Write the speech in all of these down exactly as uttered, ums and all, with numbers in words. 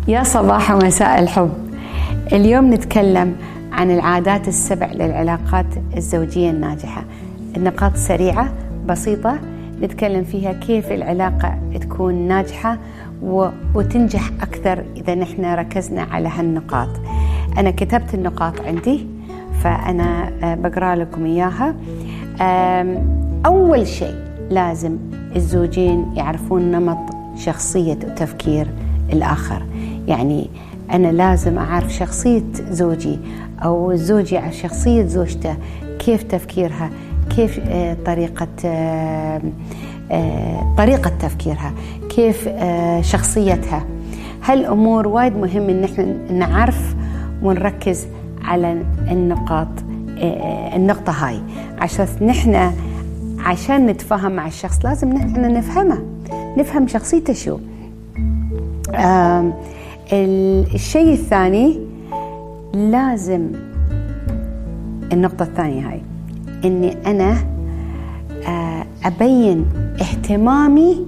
يا صباح ومساء الحب. اليوم نتكلم عن العادات السبع للعلاقات الزوجية الناجحة. النقاط سريعة بسيطة نتكلم فيها كيف العلاقة تكون ناجحة وتنجح أكثر إذا نحن ركزنا على هالنقاط. أنا كتبت النقاط عندي فأنا بقرأ لكم إياها. أول شيء لازم الزوجين يعرفون نمط شخصية وتفكير الآخر. يعني أنا لازم أعرف شخصية زوجي أو زوجي على شخصية زوجته، كيف تفكيرها، كيف طريقة طريقة تفكيرها، كيف شخصيتها. هالأمور وايد مهم إن نحن نعرف ونركز على النقاط النقطة هاي عشان نحن عشان نتفاهم مع الشخص لازم نحن نفهمه، نفهم شخصيته شو. الشيء الثاني لازم النقطة الثانية هاي إني أنا أبين اهتمامي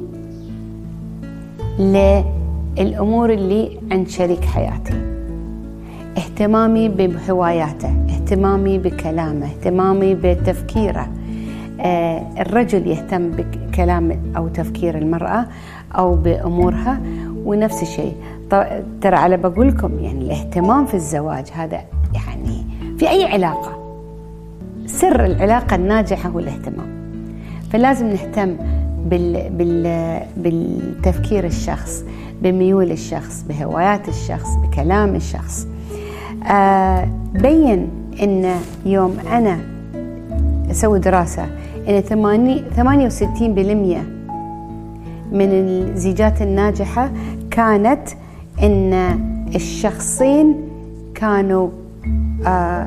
للأمور اللي عند شريك حياتي، اهتمامي بهواياته، اهتمامي بكلامه، اهتمامي بتفكيره. الرجل يهتم بكلام أو تفكير المرأة أو بأمورها، ونفس الشيء. ترى على بقولكم يعني الاهتمام في الزواج هذا يعني في أي علاقة سر العلاقة الناجحة هو الاهتمام. فلازم نهتم بال بال بالتفكير الشخص، بميول الشخص، بهوايات الشخص، بكلام الشخص. آه بين إن يوم أنا أسوي دراسة إن ثمانية وستين بالمئة من الزيجات الناجحة كانت إن الشخصين كانوا آه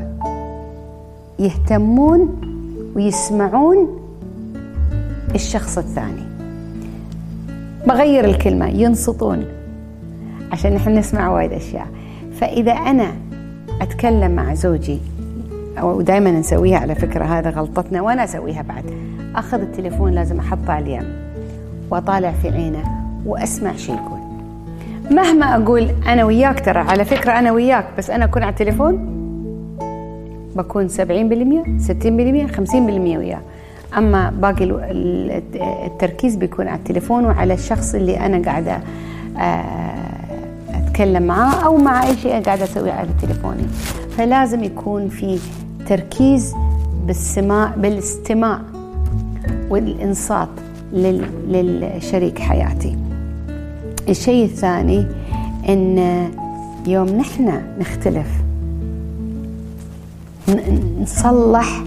يهتمون ويسمعون الشخص الثاني. بغير الكلمة، ينصتون، عشان نحن نسمع وايد أشياء. فإذا أنا أتكلم مع زوجي، أو دائما نسويها على فكرة، هذا غلطتنا وأنا أسويها بعد، أخذ التليفون لازم أحطه على اليم وأطالع في عينه وأسمع شو يقول. مهما أقول أنا وياك، ترى على فكرة أنا وياك، بس أنا أكون على التليفون بكون سبعين بالمئة ستين بالمئة خمسين بالمئة وياه، أما باقي التركيز بيكون على التليفون وعلى الشخص اللي أنا قاعدة أتكلم معاه أو مع أي شيء قاعدة أسويه على تليفوني. فلازم يكون في تركيز بالسماع بالاستماع والإنصات للشريك حياتي. الشيء الثاني إن يوم نحن نختلف نصلح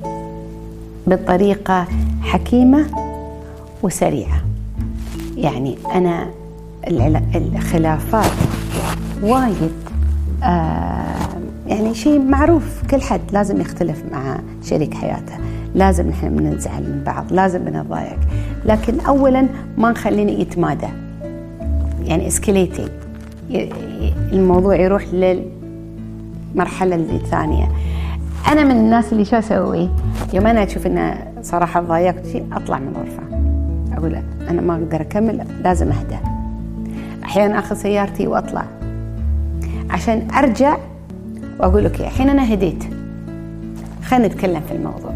بطريقة حكيمة وسريعة. يعني أنا الخلافات وايد آه يعني شيء معروف، كل حد لازم يختلف مع شريك حياته، لازم نحن بنزعل من بعض، لازم بنضايق، لكن أولا ما نخليني يتمادى، يعني اسكليتي، الموضوع يروح للمرحلة الثانية. أنا من الناس اللي شو أسوي يوم أنا أشوف إن صراحة ضايقت شيء أطلع من الغرفة، أقول أنا ما أقدر أكمل، لازم أهدى. أحيانا أخذ سيارتي وأطلع عشان أرجع وأقول أوكي الحين أنا هديت، خلينا نتكلم في الموضوع.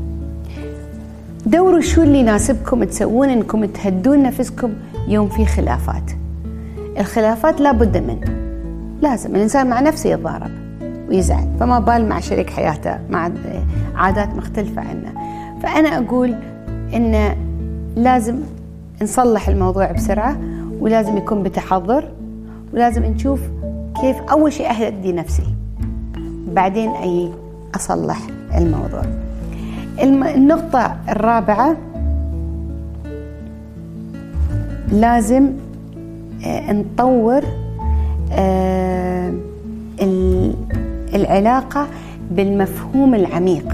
دوروا شو اللي يناسبكم تسوون إنكم تهدون نفسكم يوم في خلافات. الخلافات لا بد منه، لازم الإنسان مع نفسه يتضارب ويزعل، فما بال مع شريك حياته مع عادات مختلفة عنه. فأنا أقول إن لازم نصلح الموضوع بسرعة، ولازم يكون بتحضر، ولازم نشوف كيف أول شيء أهدي نفسي، بعدين أي أصلح الموضوع. النقطة الرابعة لازم نطور العلاقة بالمفهوم العميق.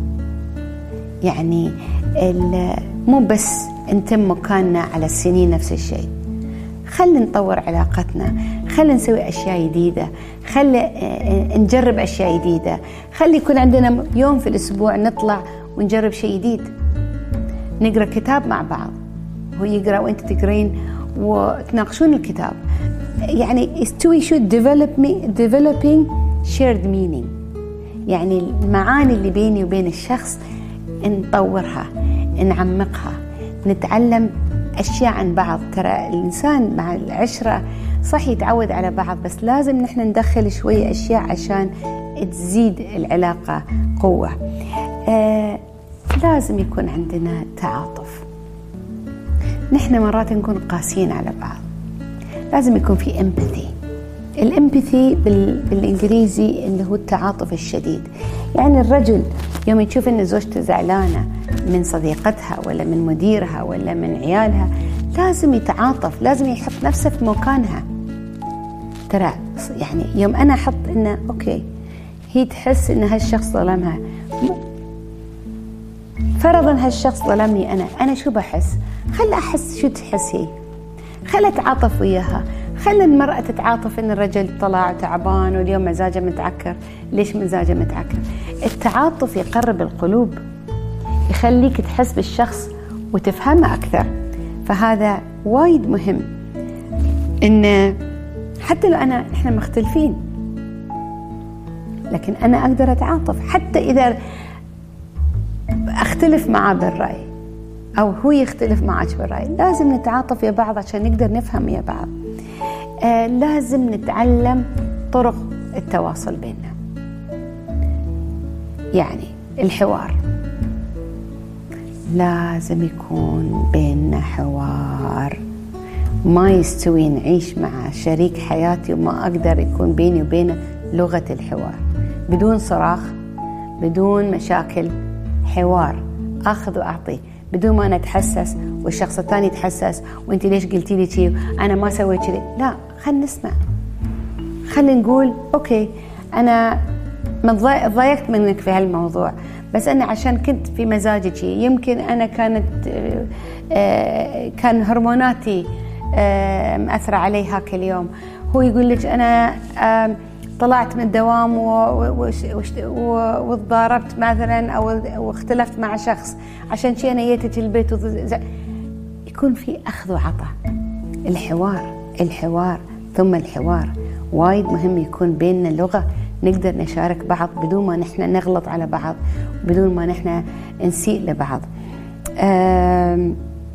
يعني مو بس نتم مكاننا على السنين نفس الشيء، خلي نطور علاقتنا، خلي نسوي أشياء جديدة، خلي نجرب أشياء جديدة، خلي يكون عندنا يوم في الأسبوع نطلع ونجرب شيء جديد، نقرأ كتاب مع بعض، هو يقرأ وأنت تقرين وتناقشون الكتاب. يعني to should develop developing shared meaning، يعني المعاني اللي بيني وبين الشخص نطورها، نعمقها، نتعلم أشياء عن بعض. ترى الإنسان مع العشرة صح يتعود على بعض، بس لازم نحن ندخل شوية أشياء عشان تزيد العلاقة قوة. آه لازم يكون عندنا تعاطف. نحن مرات نكون قاسيين على بعض، لازم يكون في empathy. الامباثي بالإنجليزي اللي هو التعاطف الشديد. يعني الرجل يوم يشوف إن زوجته زعلانة من صديقتها ولا من مديرها ولا من عيالها، لازم يتعاطف، لازم يحط نفسه في مكانها. ترى يعني يوم أنا أحط إنه أوكي هي تحس إن هالشخص ظلمها، فرضاً هالشخص ظلمني أنا، أنا شو بحس؟ خل أحس شو تحس هي، خل أتعاطف وياها. خلي المرأة تتعاطف إن الرجل طلع تعبان واليوم مزاجه متعكر. ليش مزاجه متعكر؟ التعاطف يقرب القلوب، يخليك تحس بالشخص وتفهمه أكثر. فهذا وايد مهم، إن حتى لو أنا إحنا مختلفين لكن أنا أقدر أتعاطف، حتى إذا أختلف معه بالرأي أو هو يختلف معك بالرأي، لازم نتعاطف يا بعض عشان نقدر نفهم يا بعض. آه لازم نتعلم طرق التواصل بيننا، يعني الحوار لازم يكون بيننا حوار. ما يستوي نعيش مع شريك حياتي وما أقدر يكون بيني وبينه لغة الحوار، بدون صراخ، بدون مشاكل. حوار أخذ وأعطي، بدون ما نتحسس والشخص الثاني يتحسس وانت ليش قلتي لي شيء انا ما سويت كذي. لا، خلينا نسمع، خلينا نقول اوكي انا ما ضايقت منك في هالموضوع، بس انا عشان كنت في مزاجي شيء، يمكن انا كانت كان هرموناتي مأثرة علي هاك اليوم. هو يقول لك انا طلعت من الدوام وتضاربت مثلا او واختلفت مع شخص، عشان شيء انا جيت البيت وز... يكون في اخذ وعطاء. الحوار الحوار ثم الحوار وايد مهم، يكون بيننا لغة نقدر نشارك بعض بدون ما نحن نغلط على بعض، بدون ما نحن نسيء لبعض. آم...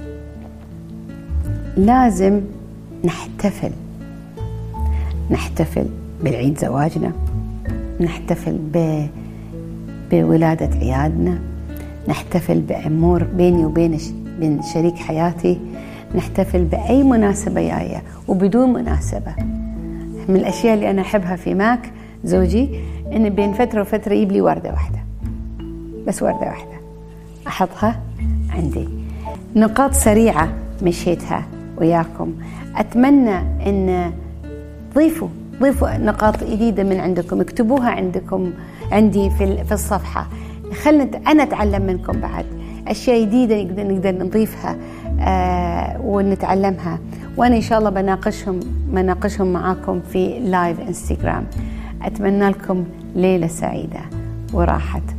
لازم نحتفل نحتفل بالعيد زواجنا، نحتفل ب... بولادة عيالنا، نحتفل بأمور بيني وبين ش... بين شريك حياتي، نحتفل بأي مناسبة جاية وبدون مناسبة. من الأشياء اللي أنا أحبها في ماك زوجي إن بين فترة وفترة يجيب لي وردة واحدة، بس وردة واحدة أحطها عندي. نقاط سريعة مشيتها وياكم، أتمنى إن ضيفوا ضيفوا نقاط جديدة من عندكم، اكتبوها عندكم عندي في في الصفحة. خلنا أنا أتعلم منكم بعد أشياء جديدة نقدر نقدر نضيفها آه ونتعلمها، وأنا إن شاء الله بناقشهم بناقشهم معاكم في لايف انستغرام. أتمنى لكم ليلة سعيدة وراحة